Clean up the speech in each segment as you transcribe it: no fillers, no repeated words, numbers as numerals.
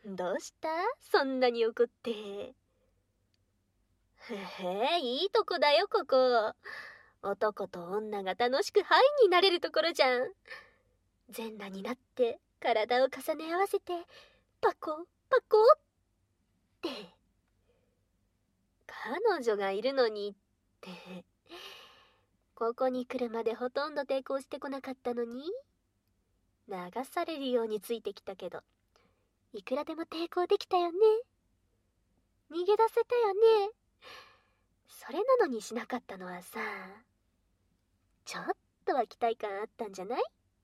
どうした？そんなに怒って。へへ、いいとこだよ、ここ。男と女が楽しくハイになれるところじゃん。全裸になって体を重ね合わせてパコパコって。彼女がいるのにって。ここに来るまでほとんど抵抗してこなかったのに、流されるようについてきたけど、いくらでも抵抗できたよね。逃げ出せたよね。それなのにしなかったのはさ、ちょっとは期待感あったんじゃない？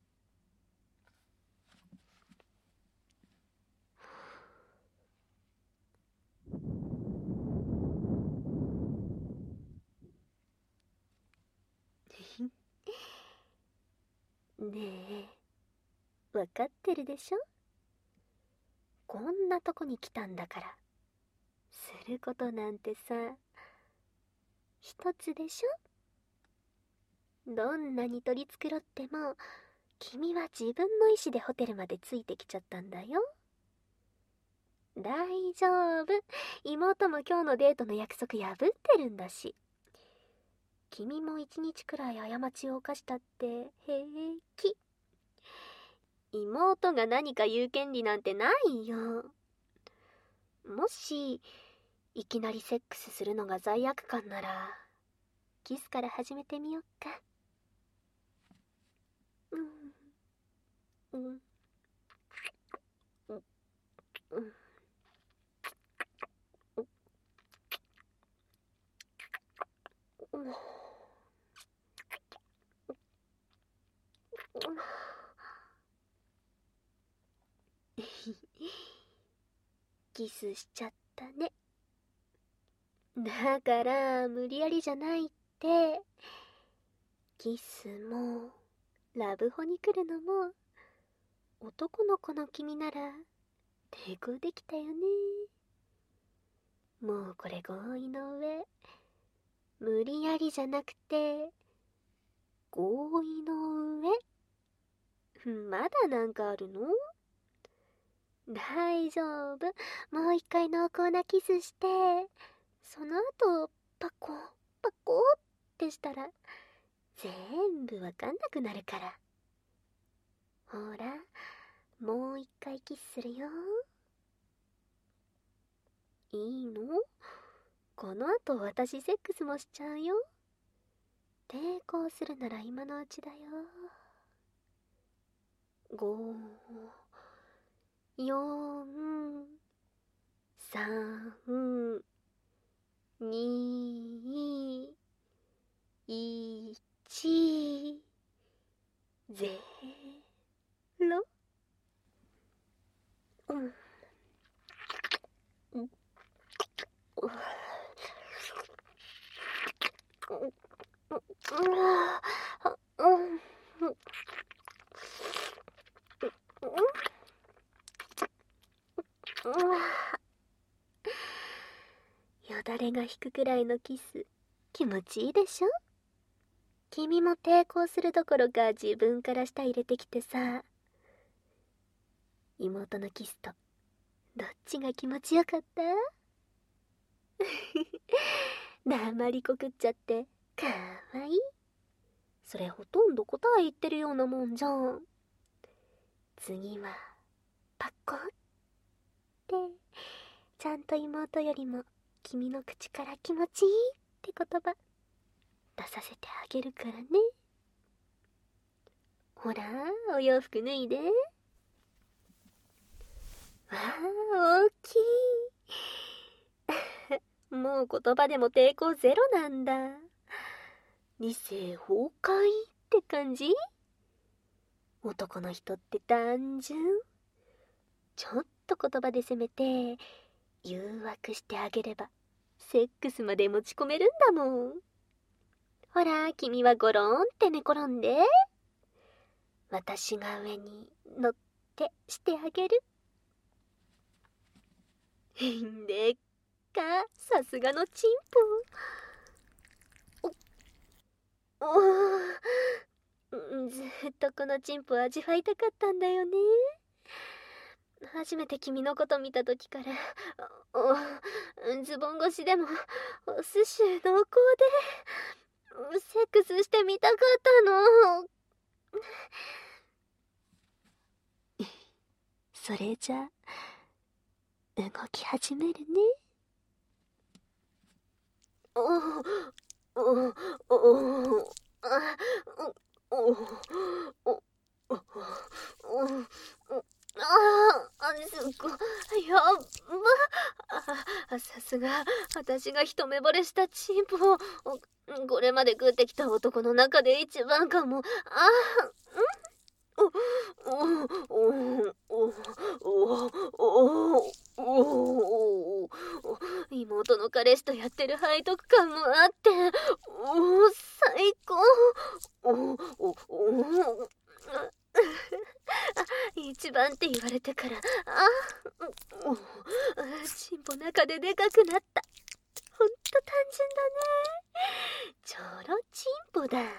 ねえ、わかってるでしょ？こんなとこに来たんだから、することなんてさ、一つでしょ？どんなに取り繕っても、君は自分の意志でホテルまでついてきちゃったんだよ。大丈夫。妹も今日のデートの約束破ってるんだし。君も一日くらい過ちを犯したって平気。妹が何か言う権利なんてないよ。もし、いきなりセックスするのが罪悪感なら、キスから始めてみよっか。うん。うん。うん。うん。うん。キスしちゃったね。だから無理やりじゃないって。キスもラブホに来るのも男の子の君なら抵抗できたよね。もうこれ合意の上、無理やりじゃなくて合意の上。まだなんかあるの？大丈夫。もう一回濃厚なキスして、その後パコパコってしたら全部わかんなくなるから。ほら、もう一回キスするよ。いいの？この後私セックスもしちゃうよ。抵抗するなら今のうちだよ。5、4、3、2、1、ゼロ。うん。うん。よだれが引くくらいのキス、気持ちいいでしょ？君も抵抗するどころか自分から舌入れてきてさ。妹のキスとどっちが気持ちよかった？黙りこくっちゃってかわいい。それほとんど答え言ってるようなもんじゃん。次はパコってちゃんと妹よりも君の口から気持ちいいって言葉出させてあげるからね。ほら、お洋服脱いで。わあ、大きい。もう言葉でも抵抗ゼロなんだ。理性崩壊って感じ？男の人って単純。ちょっと言葉で攻めて誘惑してあげればセックスまで持ち込めるんだもん。ほら、君はゴロンって寝転んで。私が上に乗ってしてあげる。でっか、さすがのチンポ。ずっとこのチンポ味わいたかったんだよね。 初めて君のこと見た時から、ズボン越しでも、お寿司濃厚で、セックスしてみたかったの。それじゃ、動き始めるね。すごい、やっば。さすが、私が一目惚れしたチンポ。これまで食ってきた男の中で一番かも。妹の彼氏とやってる背徳感もあって、最高。一番って言われてから、チンポ中ででかくなった。ほんと単純だね。ちょろチンポだ。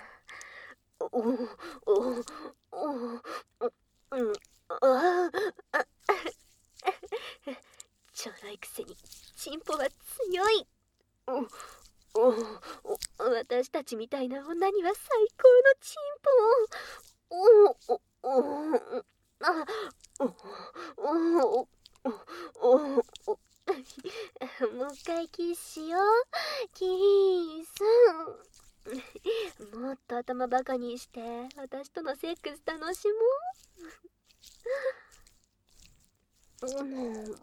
ちょろいくせにチンポは強い。私たちみたいな女には最高のチンポを。もう一回キスしよう。キス。もっと頭バカにして私とのセックス楽しもう。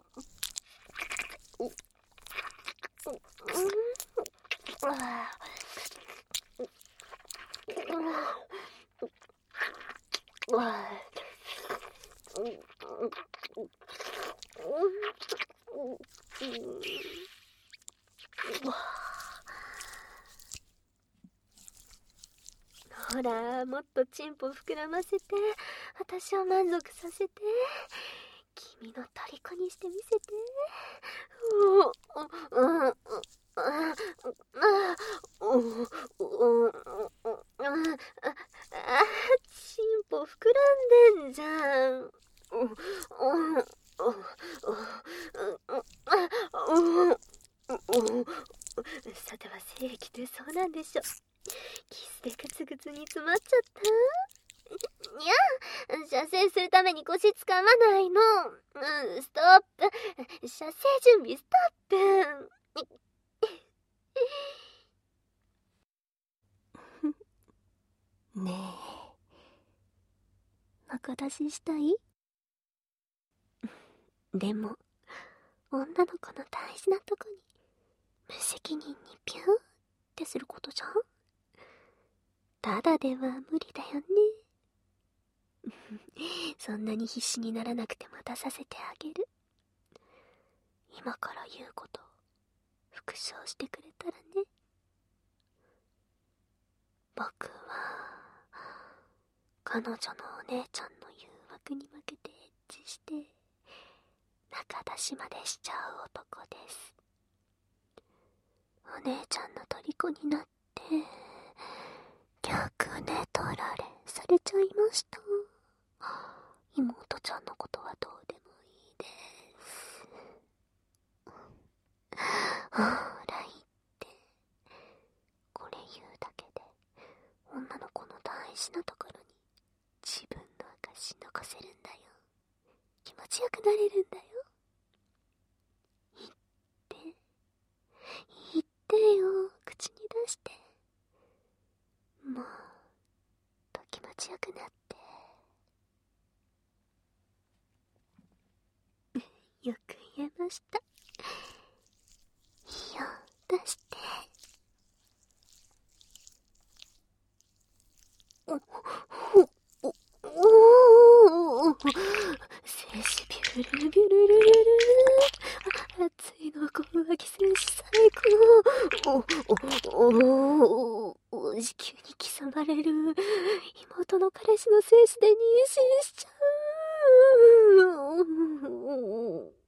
ほら、もっとチンポ膨らませて、私を満足させて、君の虜にしてみせて。チンポ膨らんでんじゃん。さては精液ってそうなんでしょ。キスでグツグツに詰まっちゃった。いや、射精するために腰掴まないの。ストップ。射精準備ストップ。ねえ、仲出ししたい？でも、女の子の大事なとこに無責任にピューってすることじゃん。ただでは無理だよね。そんなに必死にならなくても出させてあげる。今から言うこと復唱してくれたらね。僕は彼女のお姉ちゃんの誘惑に負けてエッチして仲出しまでしちゃう男です。お姉ちゃんの虜になって逆で取られされちゃいました。妹ちゃんのことはどうでもいいです。ほら言って、これ言うだけで女の子の大事なところに自分の証残せるんだよ。気持ちよくなれるんだよ。言ってよ、口に出して。もうと気持ちよくなって。よく言えました。いいよ、出して。精子ビュルルビュルルルルル。熱いのこ浮気精子最高。子宮に刻まれる妹の彼氏の精子で妊娠しちゃう。